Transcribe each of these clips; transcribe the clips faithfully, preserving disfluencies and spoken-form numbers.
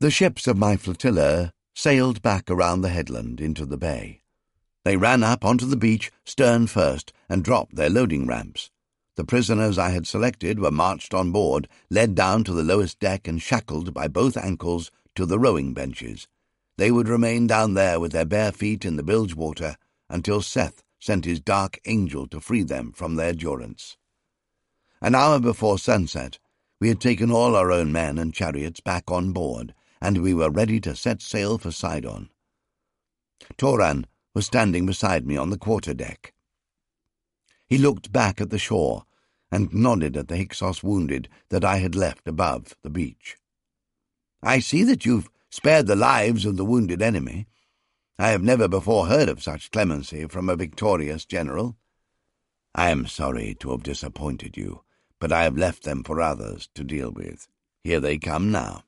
The ships of my flotilla sailed back around the headland into the bay. They ran up onto the beach stern first and dropped their loading ramps. The prisoners I had selected were marched on board, led down to the lowest deck and shackled by both ankles to the rowing benches. They would remain down there with their bare feet in the bilge water until Seth sent his dark angel to free them from their durance. An hour before sunset, we had taken all our own men and chariots back on board, and we were ready to set sail for Sidon. Toran was standing beside me on the quarter-deck. He looked back at the shore and nodded at the Hyksos wounded that I had left above the beach. "I see that you've spared the lives of the wounded enemy. I have never before heard of such clemency from a victorious general. I am sorry to have disappointed you, but I have left them for others to deal with. Here they come now."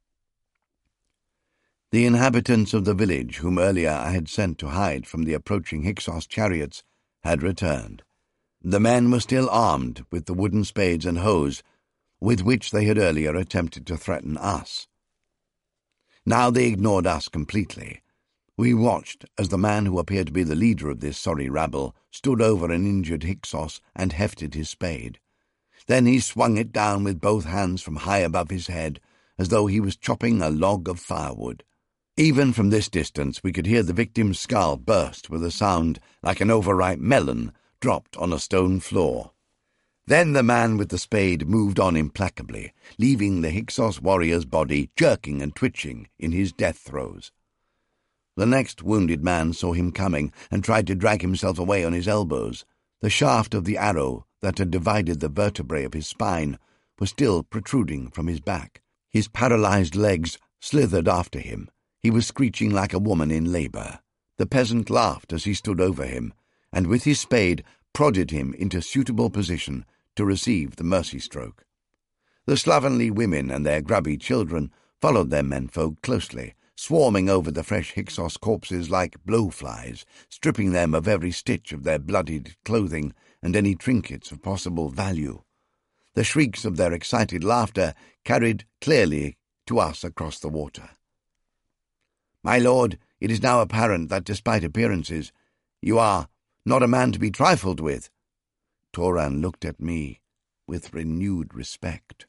The inhabitants of the village, whom earlier I had sent to hide from the approaching Hyksos chariots, had returned. The men were still armed with the wooden spades and hoes with which they had earlier attempted to threaten us. Now they ignored us completely. We watched as the man who appeared to be the leader of this sorry rabble stood over an injured Hyksos and hefted his spade. Then he swung it down with both hands from high above his head, as though he was chopping a log of firewood. Even from this distance we could hear the victim's skull burst with a sound like an overripe melon dropped on a stone floor. Then the man with the spade moved on implacably, leaving the Hyksos warrior's body jerking and twitching in his death throes. The next wounded man saw him coming and tried to drag himself away on his elbows. The shaft of the arrow that had divided the vertebrae of his spine was still protruding from his back. His paralyzed legs slithered after him. He was screeching like a woman in labor. The peasant laughed as he stood over him, and with his spade prodded him into suitable position to receive the mercy stroke. The slovenly women and their grubby children followed their menfolk closely, swarming over the fresh Hyksos corpses like blowflies, stripping them of every stitch of their bloodied clothing and any trinkets of possible value. The shrieks of their excited laughter carried clearly to us across the water. "My lord, it is now apparent that, despite appearances, you are not a man to be trifled with." Toran looked at me with renewed respect.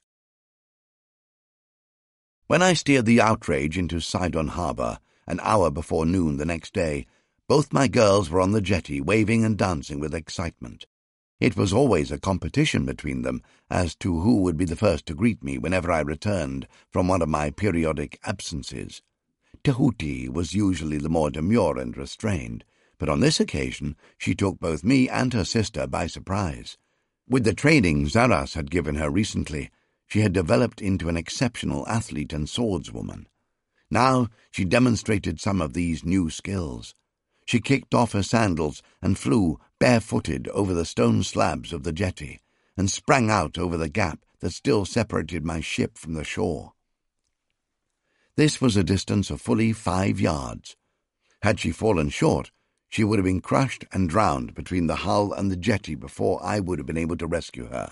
When I steered the outrage into Sidon harbour, an hour before noon the next day, both my girls were on the jetty, waving and dancing with excitement. It was always a competition between them as to who would be the first to greet me whenever I returned from one of my periodic absences. Tehuti was usually the more demure and restrained, but on this occasion she took both me and her sister by surprise. With the training Zaras had given her recently, she had developed into an exceptional athlete and swordswoman. Now she demonstrated some of these new skills. She kicked off her sandals and flew barefooted over the stone slabs of the jetty, and sprang out over the gap that still separated my ship from the shore. This was a distance of fully five yards. Had she fallen short, she would have been crushed and drowned between the hull and the jetty before I would have been able to rescue her.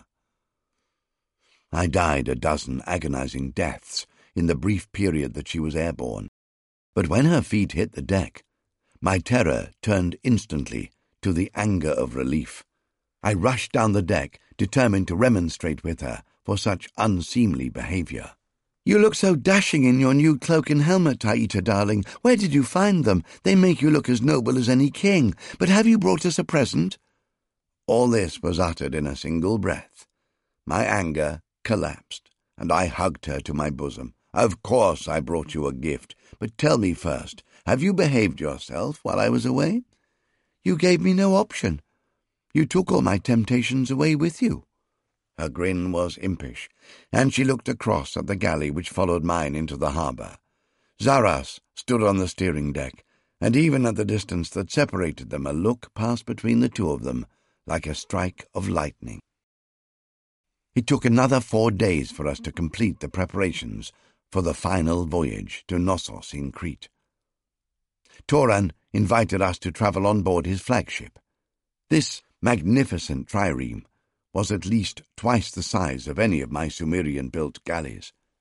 I died a dozen agonizing deaths in the brief period that she was airborne, but when her feet hit the deck, my terror turned instantly to the anger of relief. I rushed down the deck, determined to remonstrate with her for such unseemly behavior. "You look so dashing in your new cloak and helmet, Taita, darling. Where did you find them? They make you look as noble as any king. But have you brought us a present?" All this was uttered in a single breath. My anger collapsed, and I hugged her to my bosom. "Of course I brought you a gift, but tell me first, have you behaved yourself while I was away?" "You gave me no option. You took all my temptations away with you." Her grin was impish, and she looked across at the galley which followed mine into the harbour. Zaras stood on the steering deck, and even at the distance that separated them a look passed between the two of them like a strike of lightning. It took another four days for us to complete the preparations for the final voyage to Knossos in Crete. Toran invited us to travel on board his flagship. This magnificent trireme was at least twice the size of any of my Sumerian-built galleys.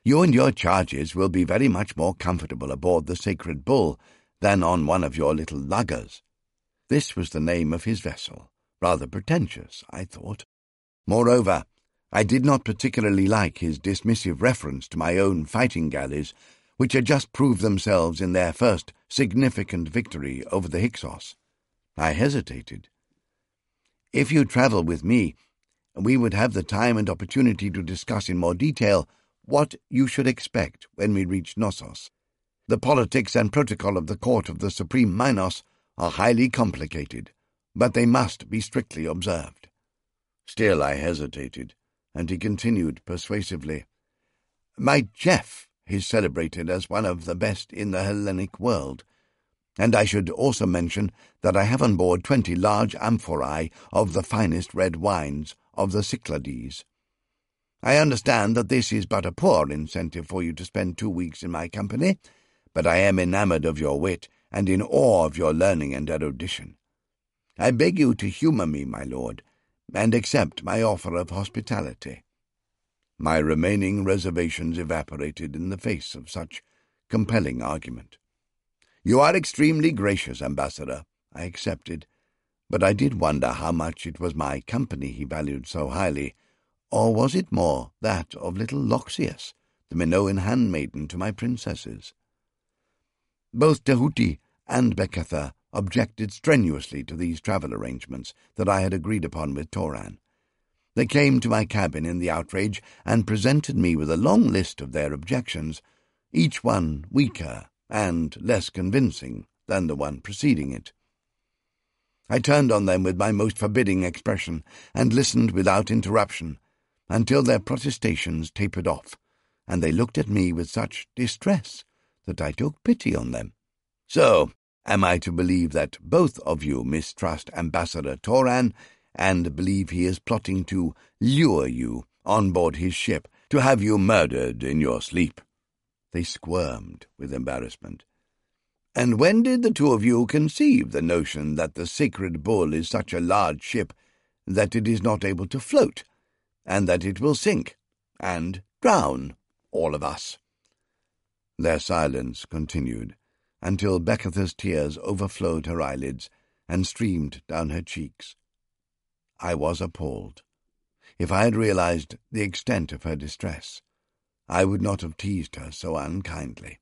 You and your charges will be very much more comfortable aboard the Sacred Bull than on one of your little luggers. This was the name of his vessel, rather pretentious, I thought. Moreover, I did not particularly like his dismissive reference to my own fighting galleys, which had just proved themselves in their first significant victory over the Hyksos. I hesitated. If you travel with me, we would have the time and opportunity to discuss in more detail what you should expect when we reach Knossos. The politics and protocol of the court of the Supreme Minos are highly complicated, but they must be strictly observed. Still I hesitated, and he continued persuasively, My chef is celebrated as one of the best in the Hellenic world, and I should also mention that I have on board twenty large amphorae of the finest red wines of the Cyclades. I understand that this is but a poor incentive for you to spend two weeks in my company, but I am enamoured of your wit and in awe of your learning and erudition. I beg you to humour me, my lord, and accept my offer of hospitality. My remaining reservations evaporated in the face of such compelling argument. You are extremely gracious, Ambassador, I accepted, but I did wonder how much it was my company he valued so highly, or was it more that of little Loxias, the Minoan handmaiden to my princesses? Both Tehuti and Beketha objected strenuously to these travel arrangements that I had agreed upon with Toran. They came to my cabin in the outrage and presented me with a long list of their objections, each one weaker and less convincing than the one preceding it. I turned on them with my most forbidding expression and listened without interruption until their protestations tapered off, and they looked at me with such distress that I took pity on them. So, am I to believe that both of you mistrust Ambassador Toran and believe he is plotting to lure you on board his ship to have you murdered in your sleep? They squirmed with embarrassment. And when did the two of you conceive the notion that the Sacred Bull is such a large ship that it is not able to float, and that it will sink and drown all of us? Their silence continued until Beketha's tears overflowed her eyelids and streamed down her cheeks. I was appalled. If I had realized the extent of her distress, I would not have teased her so unkindly.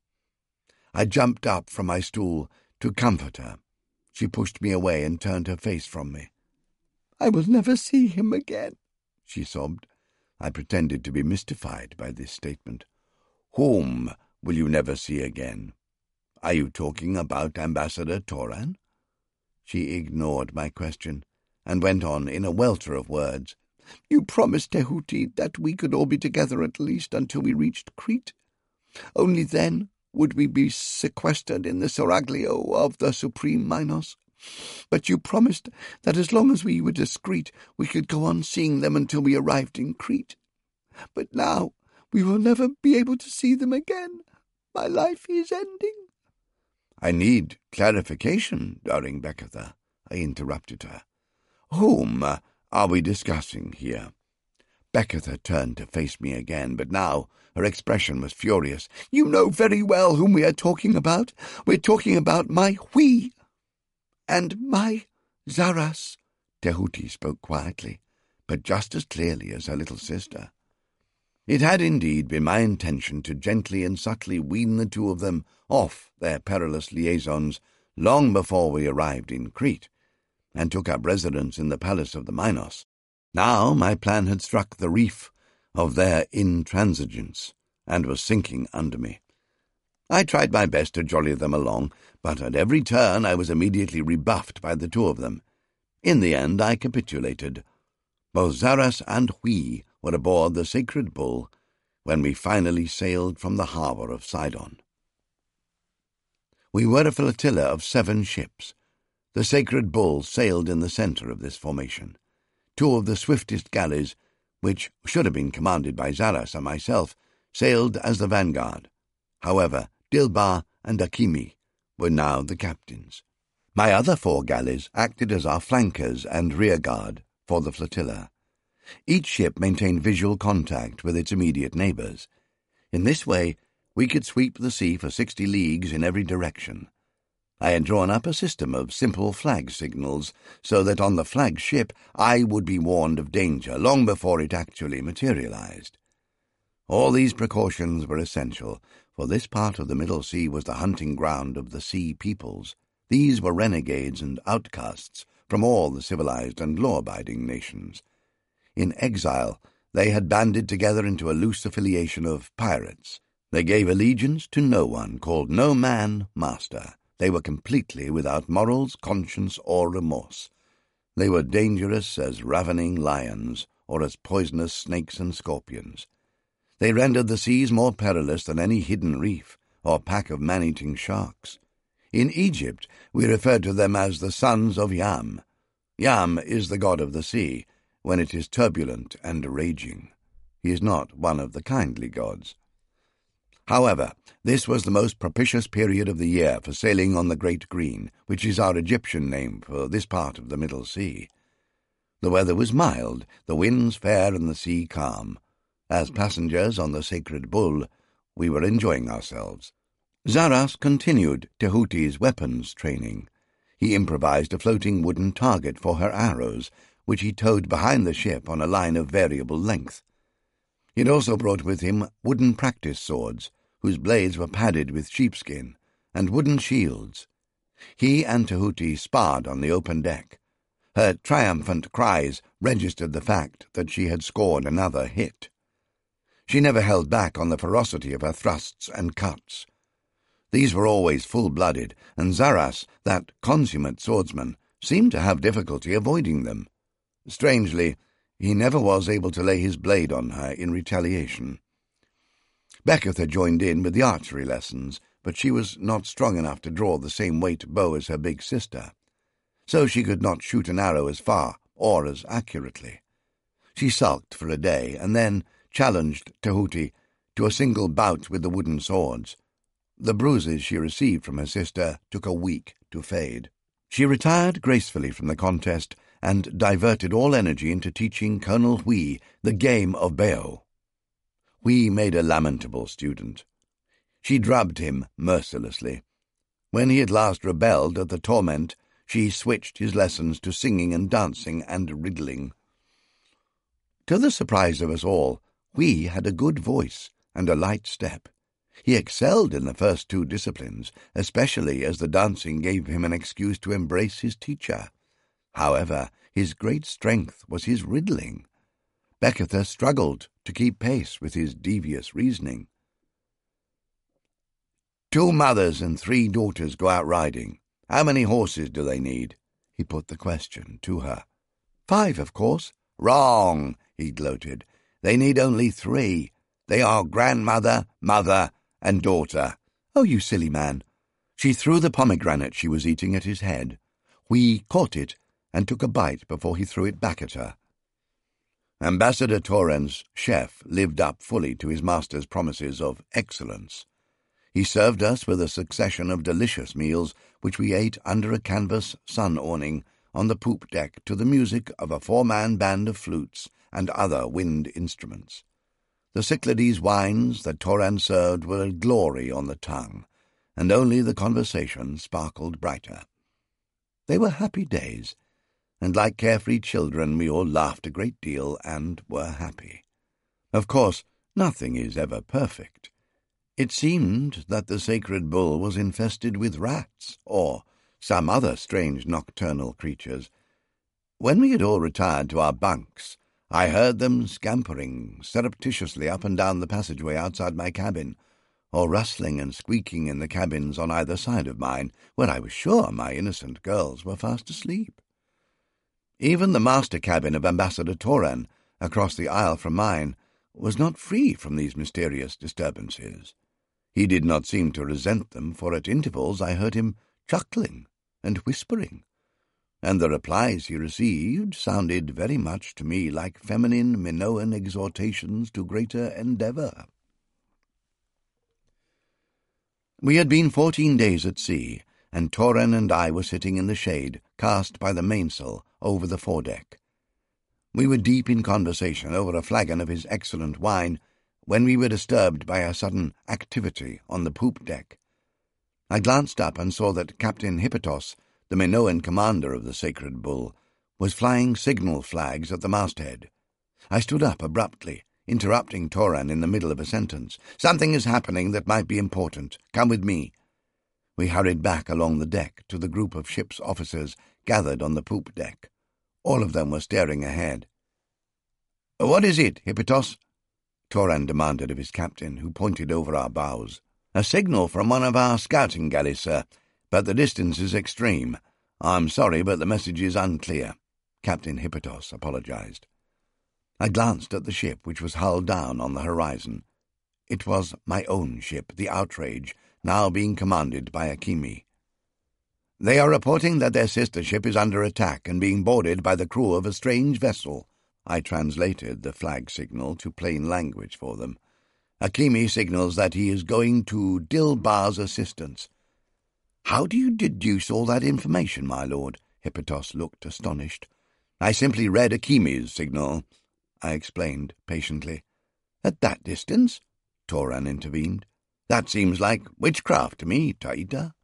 I jumped up from my stool to comfort her. She pushed me away and turned her face from me. "I will never see him again," she sobbed. I pretended to be mystified by this statement. "Whom will you never see again? Are you talking about Ambassador Toran?" She ignored my question and went on in a welter of words. "You promised Tehuti that we could all be together at least until we reached Crete. Only then would we be sequestered in the seraglio of the Supreme Minos. But you promised that as long as we were discreet, we could go on seeing them until we arrived in Crete. But now we will never be able to see them again. My life is ending." "I need clarification, darling Beketha," I interrupted her. "Whom uh, are we discussing here?" Beketha turned to face me again, but now her expression was furious. "You know very well whom we are talking about. We're talking about my Hui and my Zaras." Tehuti spoke quietly, but just as clearly as her little sister. It had indeed been my intention to gently and subtly wean the two of them off their perilous liaisons long before we arrived in Crete, and took up residence in the palace of the Minos. Now my plan had struck the reef of their intransigence, and was sinking under me. I tried my best to jolly them along, but at every turn I was immediately rebuffed by the two of them. In the end I capitulated. Both Zaras and Hui were aboard the Sacred Bull when we finally sailed from the harbour of Sidon. We were a flotilla of seven ships. The Sacred Bull sailed in the centre of this formation. Two of the swiftest galleys, which should have been commanded by Zaras and myself, sailed as the vanguard. However, Dilbar and Akimi were now the captains. My other four galleys acted as our flankers and rearguard for the flotilla. Each ship maintained visual contact with its immediate neighbours. In this way, we could sweep the sea for sixty leagues in every direction. I had drawn up a system of simple flag signals, so that on the flagged ship I would be warned of danger long before it actually materialized. All these precautions were essential, for this part of the Middle Sea was the hunting ground of the sea peoples. These were renegades and outcasts from all the civilized and law-abiding nations. In exile, they had banded together into a loose affiliation of pirates. They gave allegiance to no one, called no man master. They were completely without morals, conscience, or remorse. They were dangerous as ravening lions, or as poisonous snakes and scorpions. They rendered the seas more perilous than any hidden reef or pack of man-eating sharks. In Egypt, we referred to them as the sons of Yam. Yam is the god of the sea, when it is turbulent and raging. He is not one of the kindly gods. However, this was the most propitious period of the year for sailing on the Great Green, which is our Egyptian name for this part of the Middle Sea. The weather was mild, the winds fair and the sea calm. As passengers on the Sacred Bull, we were enjoying ourselves. Zaras continued Tehuti's weapons training. He improvised a floating wooden target for her arrows, which he towed behind the ship on a line of variable length. He had also brought with him wooden practice swords, whose blades were padded with sheepskin, and wooden shields. He and Tehuti sparred on the open deck. Her triumphant cries registered the fact that she had scored another hit. She never held back on the ferocity of her thrusts and cuts. These were always full-blooded, and Zaras, that consummate swordsman, seemed to have difficulty avoiding them. Strangely, he never was able to lay his blade on her in retaliation. Becketh had joined in with the archery lessons, but she was not strong enough to draw the same weight bow as her big sister, so she could not shoot an arrow as far or as accurately. She sulked for a day, and then challenged Tehuti to a single bout with the wooden swords. The bruises she received from her sister took a week to fade. She retired gracefully from the contest and diverted all energy into teaching Colonel Hui the game of Bao. Hui made a lamentable student. She drubbed him mercilessly. When he at last rebelled at the torment, she switched his lessons to singing and dancing and riddling. To the surprise of us all, Hui had a good voice and a light step. He excelled in the first two disciplines, especially as the dancing gave him an excuse to embrace his teacher. However, his great strength was his riddling. Beckether struggled to keep pace with his devious reasoning. Two mothers and three daughters go out riding. How many horses do they need? He put the question to her. Five, of course. Wrong, he gloated. They need only three. They are grandmother, mother, and daughter. Oh, you silly man. She threw the pomegranate she was eating at his head. We caught it and took a bite before he threw it back at her. Ambassador Torrens' chef lived up fully to his master's promises of excellence. He served us with a succession of delicious meals, which we ate under a canvas sun-awning on the poop deck to the music of a four-man band of flutes and other wind instruments. The Cyclades wines that Torrens served were a glory on the tongue, and only the conversation sparkled brighter. They were happy days, and like carefree children we all laughed a great deal and were happy. Of course, nothing is ever perfect. It seemed that the Sacred Bull was infested with rats, or some other strange nocturnal creatures. When we had all retired to our bunks, I heard them scampering surreptitiously up and down the passageway outside my cabin, or rustling and squeaking in the cabins on either side of mine, where I was sure my innocent girls were fast asleep. Even the master cabin of Ambassador Torren, across the aisle from mine, was not free from these mysterious disturbances. He did not seem to resent them, for at intervals I heard him chuckling and whispering, and the replies he received sounded very much to me like feminine Minoan exhortations to greater endeavour. We had been fourteen days at sea, and Torren and I were sitting in the shade, cast by the mainsail, over the foredeck. We were deep in conversation over a flagon of his excellent wine, when we were disturbed by a sudden activity on the poop deck. I glanced up and saw that Captain Hippotos, the Minoan commander of the Sacred Bull, was flying signal flags at the masthead. I stood up abruptly, interrupting Toran in the middle of a sentence. "Something is happening that might be important. Come with me." We hurried back along the deck to the group of ship's officers gathered on the poop deck. All of them were staring ahead. "What is it, Hippotos?" Toran demanded of his captain, who pointed over our bows. "A signal from one of our scouting galleys, sir, but the distance is extreme. I'm sorry, but the message is unclear." Captain Hippotos apologized. I glanced at the ship, which was hull down on the horizon. It was my own ship, the Outrage, now being commanded by Akimi. "They are reporting that their sister ship is under attack and being boarded by the crew of a strange vessel." I translated the flag signal to plain language for them. "Akimi signals that he is going to Dilbar's assistance." "How do you deduce all that information, my lord?" Hippotos looked astonished. "I simply read Akimi's signal," I explained patiently. "At that distance?" Toran intervened. "That seems like witchcraft to me, Taita."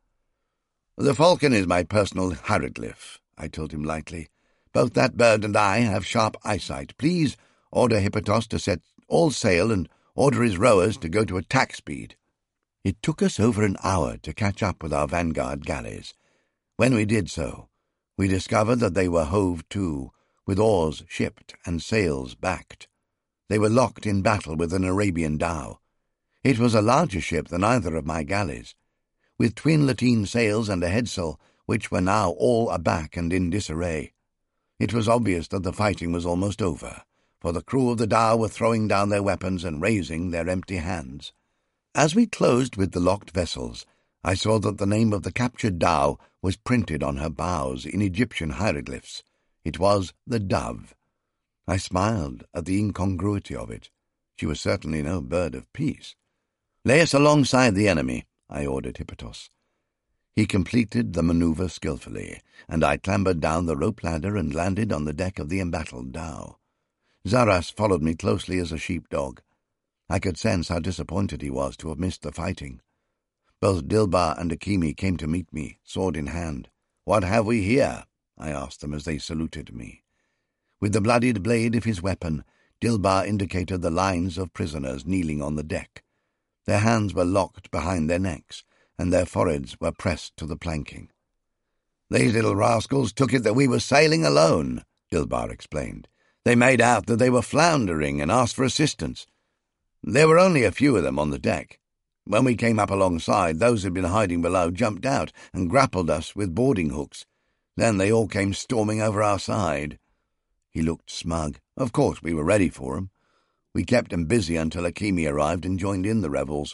"The falcon is my personal hieroglyph," I told him lightly. "Both that bird and I have sharp eyesight. Please order Hippotos to set all sail and order his rowers to go to attack speed." It took us over an hour to catch up with our vanguard galleys. When we did so, we discovered that they were hove to, with oars shipped and sails backed. They were locked in battle with an Arabian dhow. It was a larger ship than either of my galleys, with twin lateen sails and a headsail, which were now all aback and in disarray. It was obvious that the fighting was almost over, for the crew of the dhow were throwing down their weapons and raising their empty hands. As we closed with the locked vessels, I saw that the name of the captured dhow was printed on her bows in Egyptian hieroglyphs. It was the Dove. I smiled at the incongruity of it. She was certainly no bird of peace. "Lay us alongside the enemy," I ordered Hippotos. He completed the manoeuvre skilfully, and I clambered down the rope ladder and landed on the deck of the embattled dhow. Zaras followed me closely as a sheepdog. I could sense how disappointed he was to have missed the fighting. Both Dilbar and Akimi came to meet me, sword in hand. "What have we here?" I asked them as they saluted me. With the bloodied blade of his weapon, Dilbar indicated the lines of prisoners kneeling on the deck. Their hands were locked behind their necks, and their foreheads were pressed to the planking. "These little rascals took it that we were sailing alone," Dilbar explained. "They made out that they were floundering and asked for assistance. There were only a few of them on the deck. When we came up alongside, those who had been hiding below jumped out and grappled us with boarding hooks. Then they all came storming over our side." He looked smug. Of course we were ready for him. We kept him busy until Akimi arrived and joined in the revels.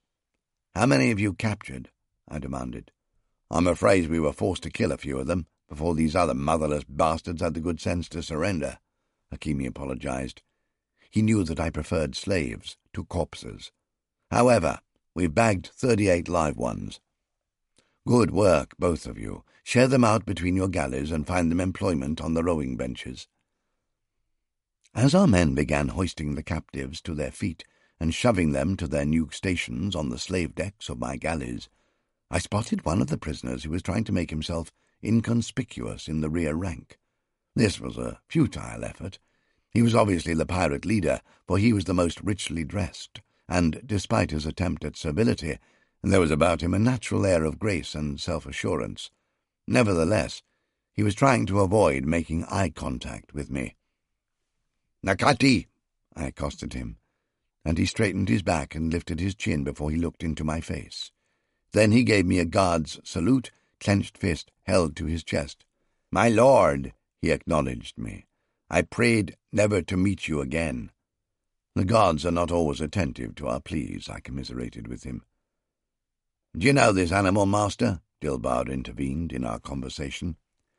"How many have you captured?" I demanded. "I'm afraid we were forced to kill a few of them before these other motherless bastards had the good sense to surrender," Akimi apologized. He knew that I preferred slaves to corpses. "However, we bagged thirty-eight live ones." "Good work, both of you. Share them out between your galleys and find them employment on the rowing benches." As our men began hoisting the captives to their feet and shoving them to their new stations on the slave decks of my galleys, I spotted one of the prisoners who was trying to make himself inconspicuous in the rear rank. This was a futile effort. He was obviously the pirate leader, for he was the most richly dressed, and, despite his attempt at servility, there was about him a natural air of grace and self-assurance. Nevertheless, he was trying to avoid making eye contact with me. "Nakati," I accosted him, and he straightened his back and lifted his chin before he looked into my face. Then he gave me a guard's salute, clenched fist held to his chest. "My lord," he acknowledged me. "I prayed never to meet you again." "The gods are not always attentive to our pleas," I commiserated with him. "Do you know this animal, master?" Dilbar intervened in our conversation.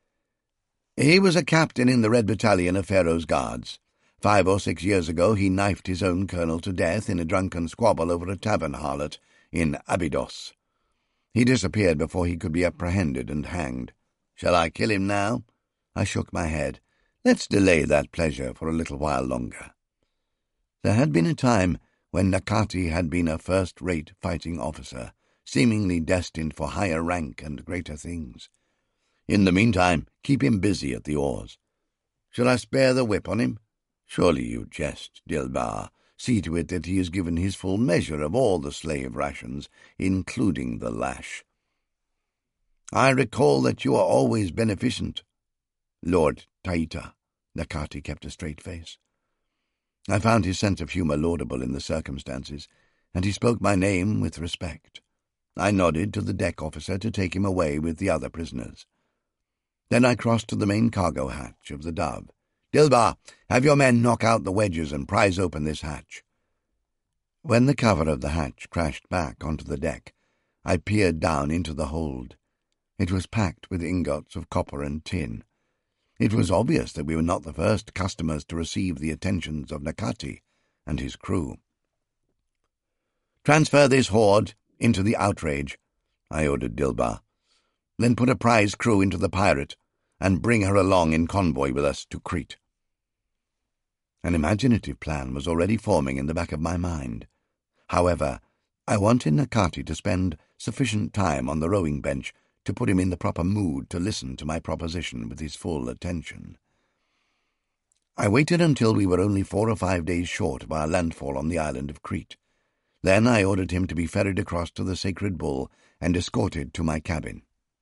"He was a captain in the Red Battalion of Pharaoh's Guards. Five or six years ago he knifed his own colonel to death in a drunken squabble over a tavern harlot in Abydos. He disappeared before he could be apprehended and hanged. Shall I kill him now?" I shook my head. "Let's delay that pleasure for a little while longer." There had been a time when Nakati had been a first-rate fighting officer, seemingly destined for higher rank and greater things. In the meantime, keep him busy at the oars. Shall I spare the whip on him? Surely you jest, Dilbar. See to it that he is given his full measure of all the slave rations, including the lash. I recall that you are always beneficent. Lord Taita. Nakati kept a straight face. I found his sense of humour laudable in the circumstances, and he spoke my name with respect. I nodded to the deck officer to take him away with the other prisoners. Then I crossed to the main cargo hatch of the Dove. Dilbar, have your men knock out the wedges and prise open this hatch. When the cover of the hatch crashed back onto the deck, I peered down into the hold. It was packed with ingots of copper and tin. It was obvious that we were not the first customers to receive the attentions of Nakati and his crew. Transfer this hoard into the Outrage, I ordered Dilbar. Then put a prize crew into the Pirate and bring her along in convoy with us to Crete. An imaginative plan was already forming in the back of my mind. However, I wanted Nakati to spend sufficient time on the rowing bench to put him in the proper mood to listen to my proposition with his full attention. I waited until we were only four or five days short of our landfall on the island of Crete. Then I ordered him to be ferried across to the Sacred Bull and escorted to my cabin.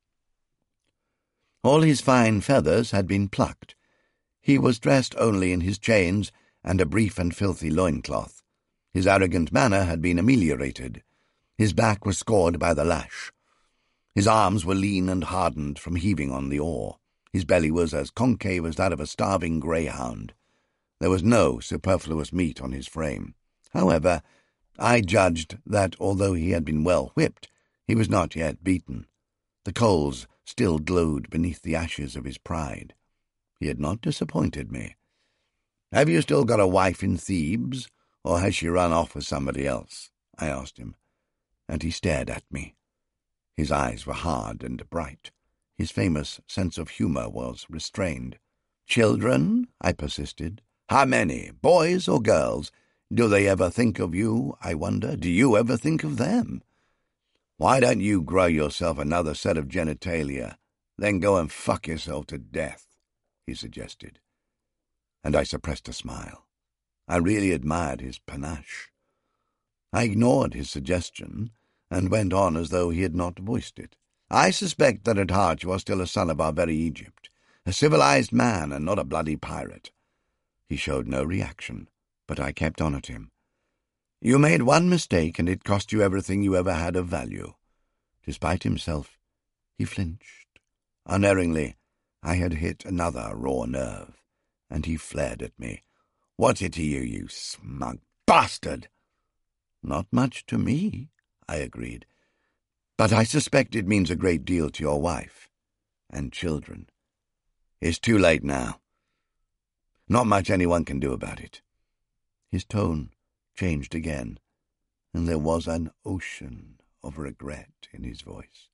All his fine feathers had been plucked. He was dressed only in his chains and a brief and filthy loincloth. His arrogant manner had been ameliorated. His back was scored by the lash. His arms were lean and hardened from heaving on the oar. His belly was as concave as that of a starving greyhound. There was no superfluous meat on his frame. However, I judged that, although he had been well whipped, he was not yet beaten. The coals still glowed beneath the ashes of his pride. He had not disappointed me. "Have you still got a wife in Thebes, or has she run off with somebody else?" I asked him, and he stared at me. His eyes were hard and bright. His famous sense of humour was restrained. "Children?" I persisted. "How many? Boys or girls? Do they ever think of you, I wonder? Do you ever think of them? Why don't you grow yourself another set of genitalia, then go and fuck yourself to death?" he suggested. And I suppressed a smile. I really admired his panache. I ignored his suggestion and went on as though he had not voiced it. "I suspect that at heart you are still a son of our very Egypt, a civilized man and not a bloody pirate." He showed no reaction, but I kept on at him. "You made one mistake, and it cost you everything you ever had of value." Despite himself, he flinched. Unerringly, I had hit another raw nerve, and he flared at me. "What's it to you, you smug bastard?" "Not much to me," I agreed. "But I suspect it means a great deal to your wife and children." "It's too late now. Not much anyone can do about it." His tone changed again, and there was an ocean of regret in his voice.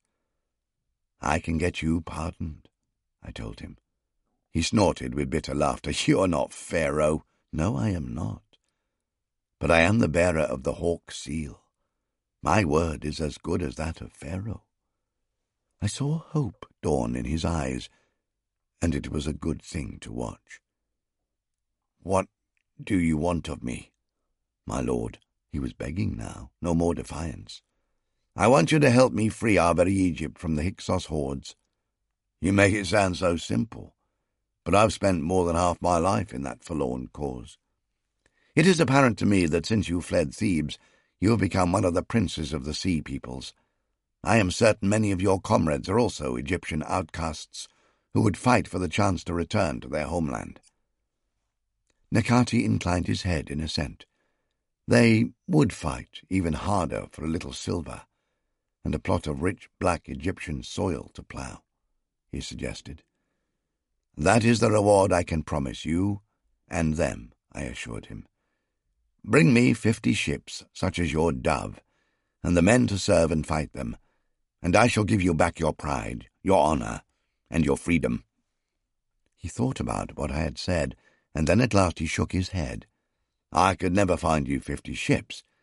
"I can get you pardoned," I told him. He snorted with bitter laughter. "You're not Pharaoh." "No, I am not. But I am the bearer of the Hawk Seal. My word is as good as that of Pharaoh." I saw hope dawn in his eyes, and it was a good thing to watch. "What do you want of me, my lord?" He was begging now, no more defiance. "I want you to help me free our very Egypt from the Hyksos hordes." "You make it sound so simple, but I've spent more than half my life in that forlorn cause. It is apparent to me that since you fled Thebes, you have become one of the princes of the sea peoples. I am certain many of your comrades are also Egyptian outcasts who would fight for the chance to return to their homeland." Nakati inclined his head in assent. "They would fight even harder for a little silver and a plot of rich black Egyptian soil to plough," he suggested. "That is the reward I can promise you and them," I assured him. "Bring me fifty ships such as your Dove, and the men to serve and fight them, and I shall give you back your pride, your honour, and your freedom." He thought about what I had said, and then at last he shook his head. "I could never find you fifty ships,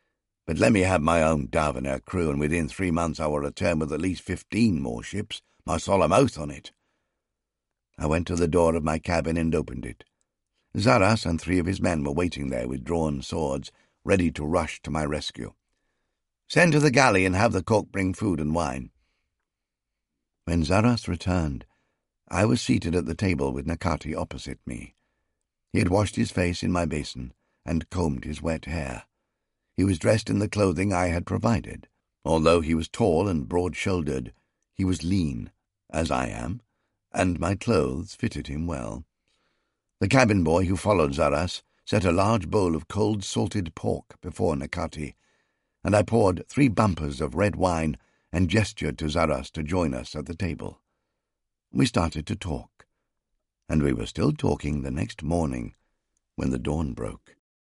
But let me have my own dove and her crew, and within three months I will return with at least fifteen more ships, my solemn oath on it. I went to the door of my cabin and opened it. Zarras and three of his men were waiting there with drawn swords, ready to rush to my rescue. "Send to the galley and have the cook bring food and wine." When Zarras returned, I was seated at the table with Nakati opposite me. He had washed his face in my basin and combed his wet hair. He was dressed in the clothing I had provided. Although he was tall and broad-shouldered, he was lean, as I am, and my clothes fitted him well. The cabin boy who followed Zarras set a large bowl of cold salted pork before Nakati, and I poured three bumpers of red wine and gestured to Zarras to join us at the table. We started to talk, and we were still talking the next morning when the dawn broke.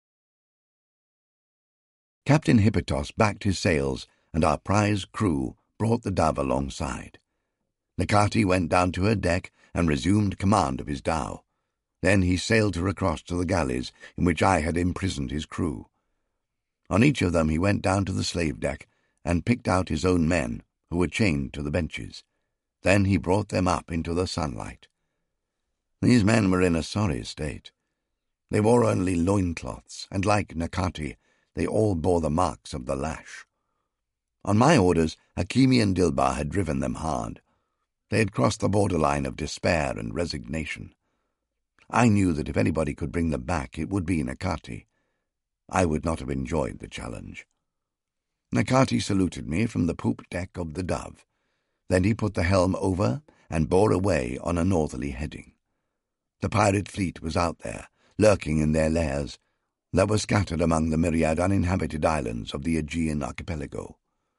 Captain Hippotos backed his sails, and our prize crew brought the dove alongside. Nakati went down to her deck and resumed command of his dhow. Then he sailed her across to the galleys in which I had imprisoned his crew. On each of them he went down to the slave deck and picked out his own men, who were chained to the benches. Then he brought them up into the sunlight. These men were in a sorry state. They wore only loincloths, and like Nakati, they all bore the marks of the lash. On my orders, Hakimi and Dilbar had driven them hard. They had crossed the borderline of despair and resignation. I knew that if anybody could bring them back, it would be Nakati. I would not have enjoyed the challenge. Nakati saluted me from the poop deck of the Dove. Then he put the helm over and bore away on a northerly heading. The pirate fleet was out there, lurking in their lairs, that were scattered among the myriad uninhabited islands of the Aegean archipelago.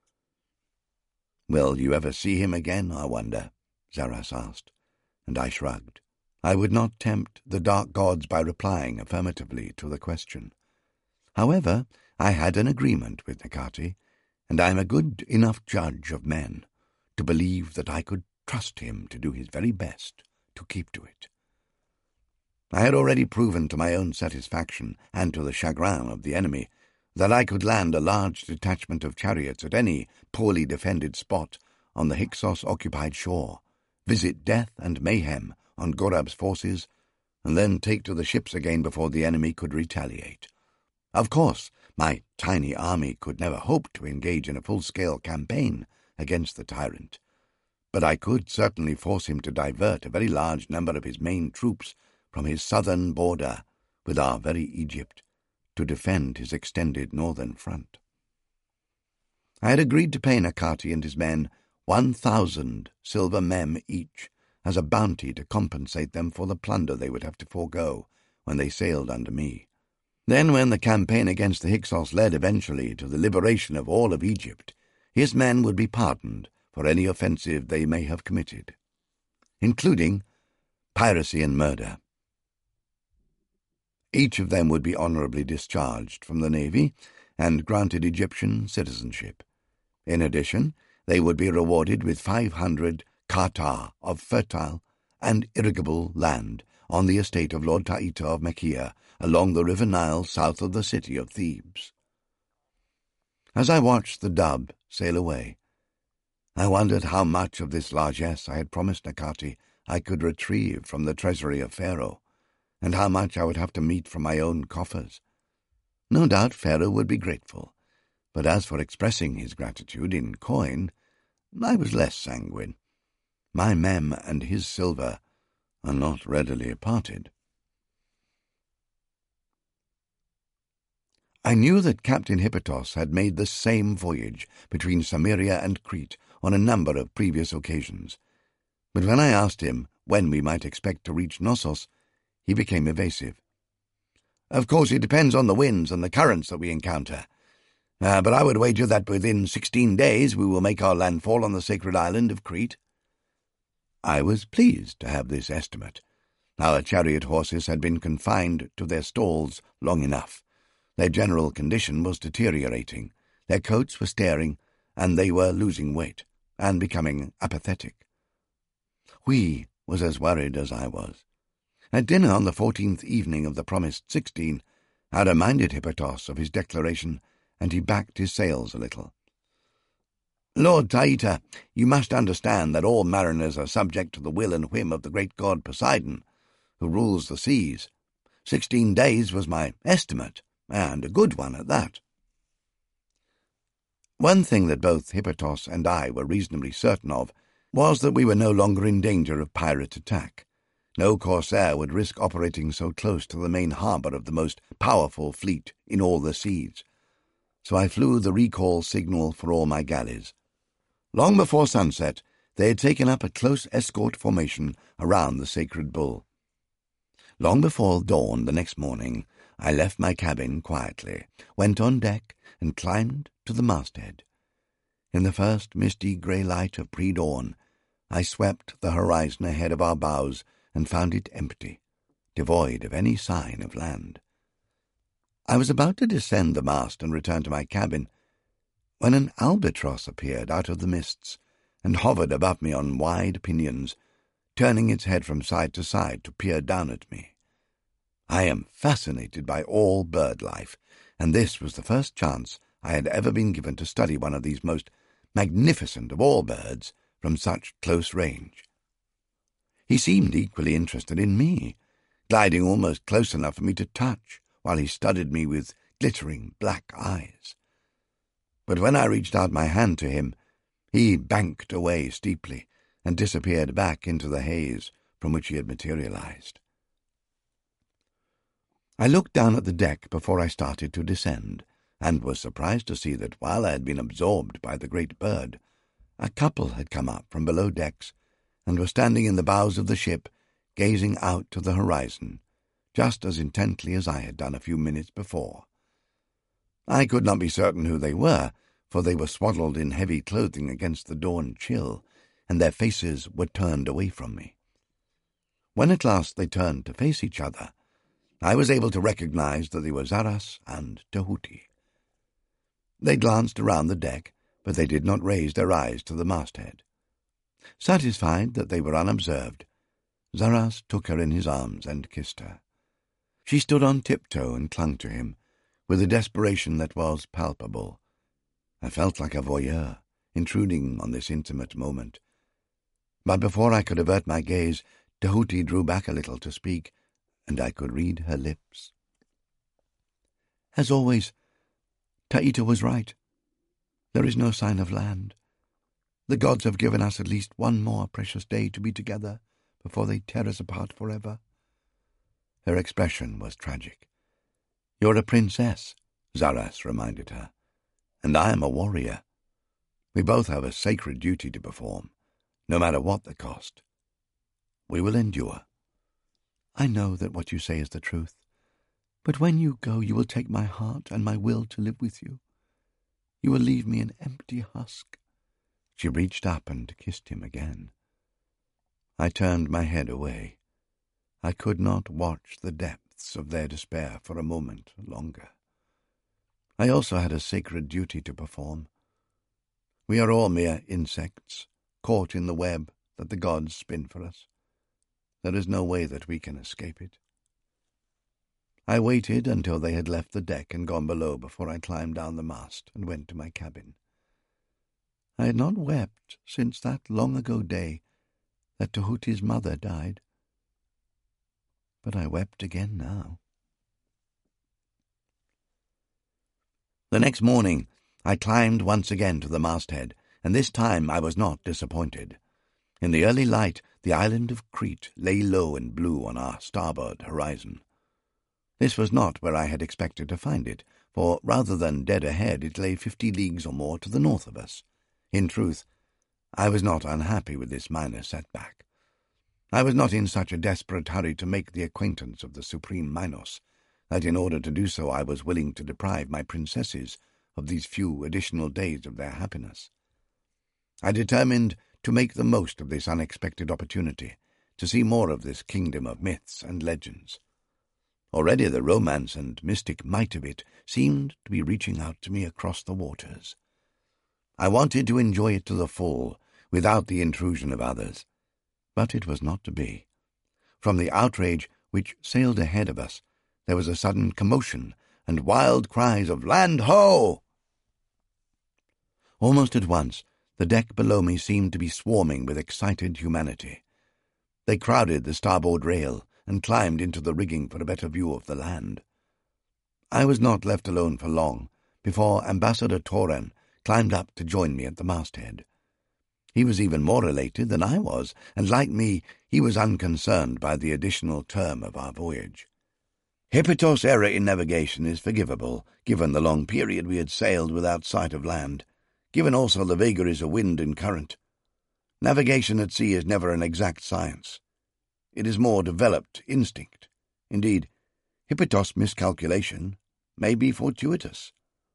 "Will you ever see him again, I wonder?" Zarras asked, and I shrugged. I would not tempt the dark gods by replying affirmatively to the question. However, I had an agreement with Nakati, and I am a good enough judge of men to believe that I could trust him to do his very best to keep to it. I had already proven to my own satisfaction and to the chagrin of the enemy that I could land a large detachment of chariots at any poorly defended spot on the Hyksos-occupied shore, visit death and mayhem on Gorab's forces, and then take to the ships again before the enemy could retaliate. Of course, my tiny army could never hope to engage in a full-scale campaign against the tyrant, but I could certainly force him to divert a very large number of his main troops from his southern border with our very Egypt to defend his extended northern front. I had agreed to pay Nakati and his men one thousand silver mem each as a bounty to compensate them for the plunder they would have to forego when they sailed under me. Then, when the campaign against the Hyksos led eventually to the liberation of all of Egypt, his men would be pardoned for any offensive they may have committed, including piracy and murder. Each of them would be honorably discharged from the navy and granted Egyptian citizenship. In addition, they would be rewarded with five hundred kata of fertile and irrigable land on the estate of Lord Taita of Mekia, along the river Nile south of the city of Thebes. As I watched the Dove sail away, I wondered how much of this largesse I had promised Nakati I could retrieve from the treasury of Pharaoh, and how much I would have to meet from my own coffers. No doubt Pharaoh would be grateful, but as for expressing his gratitude in coin, I was less sanguine. My mem and his silver are not readily parted. I knew that Captain Hippotos had made the same voyage between Samaria and Crete on a number of previous occasions, but when I asked him when we might expect to reach Knossos, he became evasive. "Of course it depends on the winds and the currents that we encounter, uh, but I would wager that within sixteen days we will make our landfall on the sacred island of Crete." I was pleased to have this estimate. Our chariot horses had been confined to their stalls long enough. Their general condition was deteriorating, their coats were staring, and they were losing weight and becoming apathetic. Hui was as worried as I was. At dinner on the fourteenth evening of the promised sixteen, I reminded Hippotos of his declaration and he backed his sails a little. "Lord Taita, you must understand that all mariners are subject to the will and whim of the great god Poseidon, who rules the seas. Sixteen days was my estimate, and a good one at that." One thing that both Hippotos and I were reasonably certain of was that we were no longer in danger of pirate attack. No corsair would risk operating so close to the main harbour of the most powerful fleet in all the seas. So I flew the recall signal for all my galleys. Long before sunset, they had taken up a close escort formation around the sacred bull. Long before dawn the next morning, I left my cabin quietly, went on deck, and climbed to the masthead. In the first misty grey light of pre-dawn, I swept the horizon ahead of our bows and found it empty, devoid of any sign of land. I was about to descend the mast and return to my cabin when an albatross appeared out of the mists and hovered above me on wide pinions, turning its head from side to side to peer down at me. I am fascinated by all bird life, and this was the first chance I had ever been given to study one of these most magnificent of all birds from such close range. He seemed equally interested in me, gliding almost close enough for me to touch, while he studied me with glittering black eyes. But when I reached out my hand to him, he banked away steeply and disappeared back into the haze from which he had materialized. I looked down at the deck before I started to descend, and was surprised to see that while I had been absorbed by the great bird, a couple had come up from below decks and were standing in the bows of the ship, gazing out to the horizon, just as intently as I had done a few minutes before. I could not be certain who they were, for they were swaddled in heavy clothing against the dawn chill, and their faces were turned away from me. When at last they turned to face each other, I was able to recognize that they were Zaras and Tahuti. They glanced around the deck, but they did not raise their eyes to the masthead. Satisfied that they were unobserved, Zaras took her in his arms and kissed her. She stood on tiptoe and clung to him, with a desperation that was palpable. I felt like a voyeur, intruding on this intimate moment. But before I could avert my gaze, Tahuti drew back a little to speak, and I could read her lips. "As always, Taita was right. There is no sign of land. The gods have given us at least one more precious day to be together before they tear us apart forever." Her expression was tragic. "You're a princess," Zaras reminded her, "and I am a warrior. We both have a sacred duty to perform, no matter what the cost. We will endure." "I know that what you say is the truth, but when you go you will take my heart and my will to live with you. You will leave me an empty husk." She reached up and kissed him again. I turned my head away. I could not watch the depths of their despair for a moment longer. I also had a sacred duty to perform. We are all mere insects, caught in the web that the gods spin for us. There is no way that we can escape it. I waited until they had left the deck and gone below before I climbed down the mast and went to my cabin. I had not wept since that long-ago day that Tahuti's mother died. But I wept again now. The next morning I climbed once again to the masthead, and this time I was not disappointed. In the early light, the island of Crete lay low and blue on our starboard horizon. This was not where I had expected to find it, for rather than dead ahead it lay fifty leagues or more to the north of us. In truth, I was not unhappy with this minor setback. I was not in such a desperate hurry to make the acquaintance of the supreme Minos, that in order to do so I was willing to deprive my princesses of these few additional days of their happiness. I determined to make the most of this unexpected opportunity, to see more of this kingdom of myths and legends. Already the romance and mystic might of it seemed to be reaching out to me across the waters. I wanted to enjoy it to the full, without the intrusion of others. But it was not to be. From the outrage which sailed ahead of us, there was a sudden commotion and wild cries of "Land ho!" Almost at once, the deck below me seemed to be swarming with excited humanity. They crowded the starboard rail and climbed into the rigging for a better view of the land. I was not left alone for long before Ambassador Toran climbed up to join me at the masthead. He was even more elated than I was, and like me, he was unconcerned by the additional term of our voyage. Hippitos' error in navigation is forgivable, given the long period we had sailed without sight of land, given also the vagaries of wind and current. Navigation at sea is never an exact science. It is more developed instinct. Indeed, Hippitos' miscalculation may be fortuitous.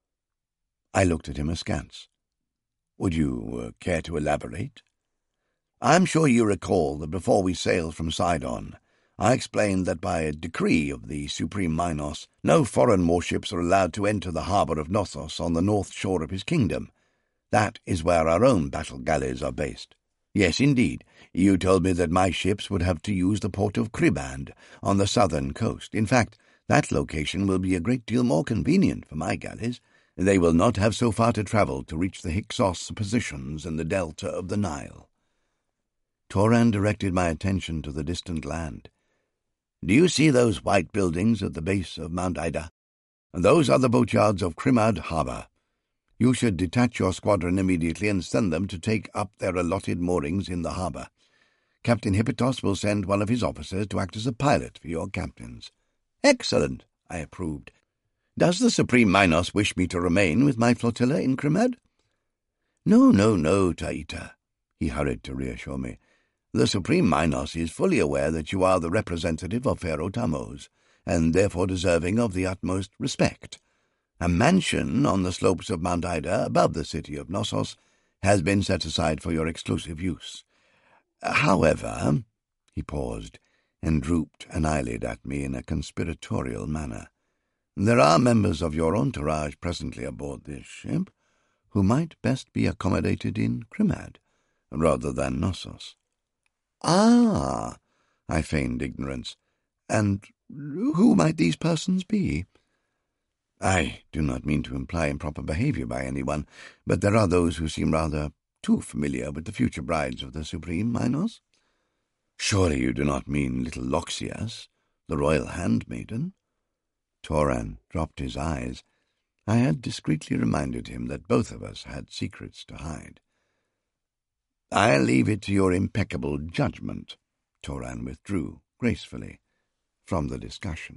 I looked at him askance. Would you uh, care to elaborate? I am sure you recall that before we sailed from Sidon, I explained that by a decree of the Supreme Minos, no foreign warships are allowed to enter the harbour of Knossos on the north shore of his kingdom. That is where our own battle galleys are based. Yes, indeed, you told me that my ships would have to use the port of Kriband on the southern coast. In fact, that location will be a great deal more convenient for my galleys. They will not have so far to travel to reach the Hyksos positions in the delta of the Nile. Toran directed my attention to the distant land. Do you see those white buildings at the base of Mount Ida? Those are the boatyards of Krimad harbour. You should detach your squadron immediately and send them to take up their allotted moorings in the harbour. Captain Hippitos will send one of his officers to act as a pilot for your captains. Excellent, I approved. Does the Supreme Minos wish me to remain with my flotilla in Krimad? No, no, no, Taita, he hurried to reassure me. The Supreme Minos is fully aware that you are the representative of Pharaoh Tammuz, and therefore deserving of the utmost respect. A mansion on the slopes of Mount Ida, above the city of Knossos, has been set aside for your exclusive use. However, he paused, and drooped an eyelid at me in a conspiratorial manner. There are members of your entourage presently aboard this ship who might best be accommodated in Krimad, rather than Knossos. Ah, I feigned ignorance. And who might these persons be? I do not mean to imply improper behaviour by anyone, but there are those who seem rather too familiar with the future brides of the Supreme Minos. Surely you do not mean little Loxias, the royal handmaiden? Toran dropped his eyes. I had discreetly reminded him that both of us had secrets to hide. I leave it to your impeccable judgment. Toran withdrew gracefully from the discussion.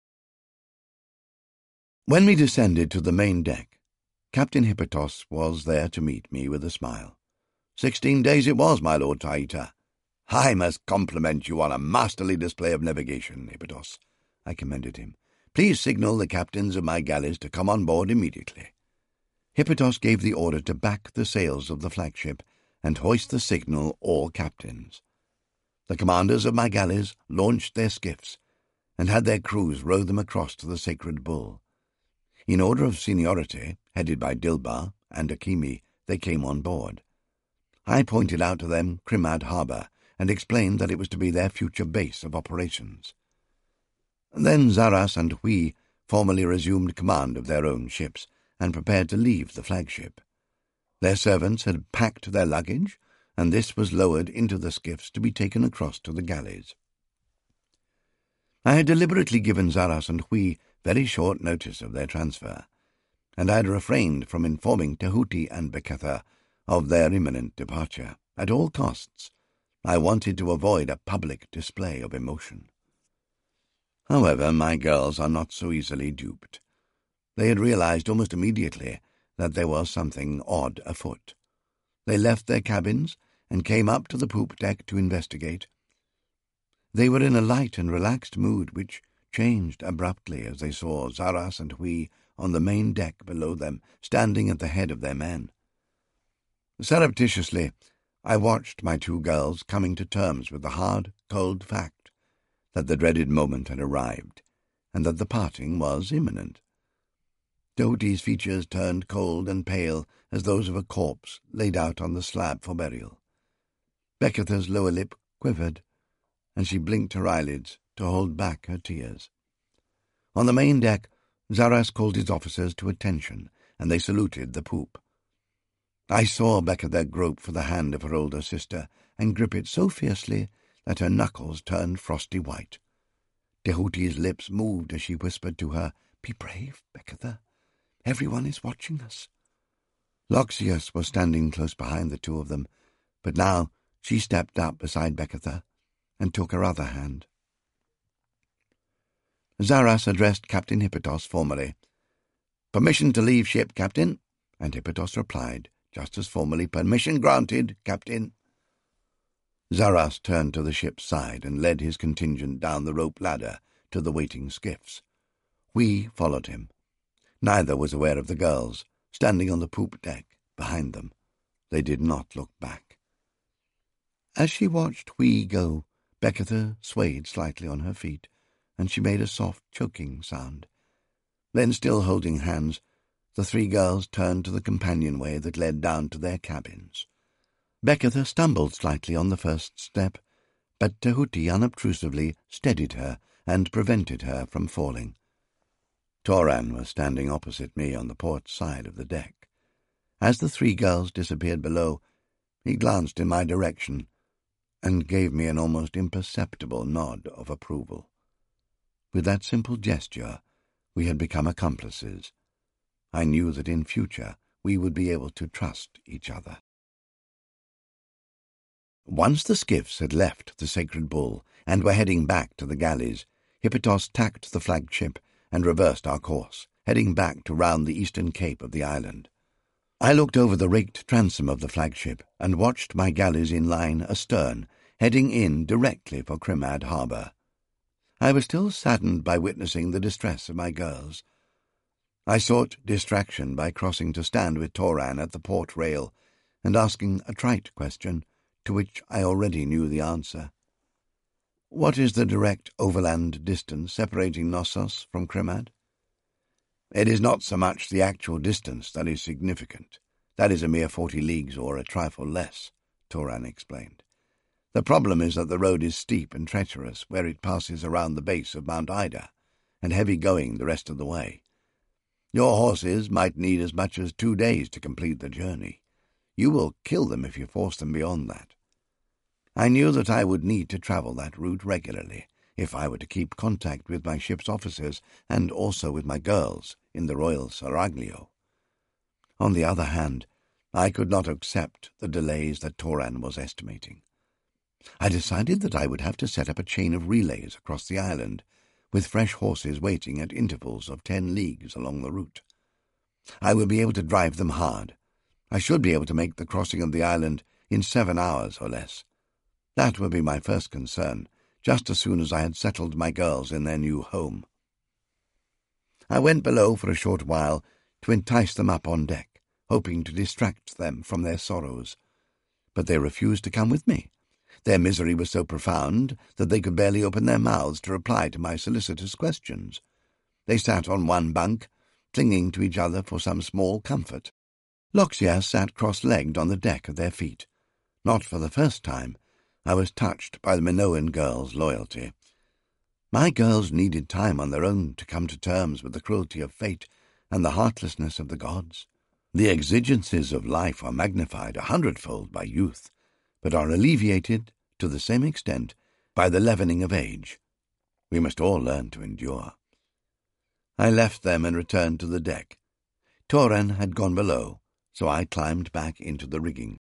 When we descended to the main deck, Captain Hippitos was there to meet me with a smile. Sixteen days it was, my lord Taita. I must compliment you on a masterly display of navigation, Hippitos, I commended him. Please signal the captains of my galleys to come on board immediately. Hippitos gave the order to back the sails of the flagship and hoist the signal all captains. The commanders of my galleys launched their skiffs and had their crews row them across to the sacred bull. In order of seniority, headed by Dilbar and Akimi, they came on board. I pointed out to them Krimad harbour and explained that it was to be their future base of operations. Then Zaras and Hui formally resumed command of their own ships and prepared to leave the flagship. Their servants had packed their luggage, and this was lowered into the skiffs to be taken across to the galleys. I had deliberately given Zaras and Hui very short notice of their transfer, and I had refrained from informing Tehuti and Beketha of their imminent departure. At all costs, I wanted to avoid a public display of emotion. However, my girls are not so easily duped. They had realized almost immediately that there was something odd afoot. They left their cabins and came up to the poop deck to investigate. They were in a light and relaxed mood which changed abruptly as they saw Zaras and Hui on the main deck below them, standing at the head of their men. Surreptitiously, I watched my two girls coming to terms with the hard, cold fact that the dreaded moment had arrived, and that the parting was imminent. Tehuti's features turned cold and pale as those of a corpse laid out on the slab for burial. Beketha's lower lip quivered, and she blinked her eyelids to hold back her tears. On the main deck, Zaras called his officers to attention, and they saluted the poop. I saw Becketer grope for the hand of her older sister and grip it so fiercely that her knuckles turned frosty white. Tehuti's lips moved as she whispered to her, "Be brave, Becketer. Everyone is watching us." Loxias was standing close behind the two of them, but now she stepped up beside Becketer and took her other hand. Zaras addressed Captain Hippotos formally. "Permission to leave ship, Captain," and Hippotos replied, just as formally, "Permission granted, Captain." Zaras turned to the ship's side and led his contingent down the rope ladder to the waiting skiffs. We followed him. Neither was aware of the girls, standing on the poop deck behind them. They did not look back. As she watched we go, Becketer swayed slightly on her feet, and she made a soft choking sound. Then, still holding hands, the three girls turned to the companionway that led down to their cabins. Becketer stumbled slightly on the first step, but Tehuti unobtrusively steadied her and prevented her from falling. Toran was standing opposite me on the port side of the deck. As the three girls disappeared below, he glanced in my direction and gave me an almost imperceptible nod of approval. With that simple gesture, we had become accomplices. I knew that in future we would be able to trust each other. Once the skiffs had left the Sacred Bull and were heading back to the galleys, Hippotos tacked the flagship and reversed our course, heading back to round the eastern cape of the island. I looked over the raked transom of the flagship and watched my galleys in line astern, heading in directly for Crimad harbour. I was still saddened by witnessing the distress of my girls. I sought distraction by crossing to stand with Toran at the port rail and asking a trite question, to which I already knew the answer. "What is the direct overland distance separating Knossos from Crimad?" "It is not so much the actual distance that is significant. That is a mere forty leagues or a trifle less," Toran explained. "The problem is that the road is steep and treacherous where it passes around the base of Mount Ida, and heavy going the rest of the way. Your horses might need as much as two days to complete the journey. You will kill them if you force them beyond that." I knew that I would need to travel that route regularly if I were to keep contact with my ship's officers and also with my girls in the Royal Seraglio. On the other hand, I could not accept the delays that Toran was estimating. I decided that I would have to set up a chain of relays across the island, with fresh horses waiting at intervals of ten leagues along the route. I would be able to drive them hard. I should be able to make the crossing of the island in seven hours or less. That would be my first concern, just as soon as I had settled my girls in their new home. I went below for a short while to entice them up on deck, hoping to distract them from their sorrows. But they refused to come with me. Their misery was so profound that they could barely open their mouths to reply to my solicitous questions. They sat on one bunk, clinging to each other for some small comfort. Loxias sat cross-legged on the deck at their feet. Not for the first time, I was touched by the Minoan girls' loyalty. My girls needed time on their own to come to terms with the cruelty of fate and the heartlessness of the gods. The exigencies of life are magnified a hundredfold by youth, but are alleviated, to the same extent, by the leavening of age. We must all learn to endure. I left them and returned to the deck. Toran had gone below, so I climbed back into the rigging.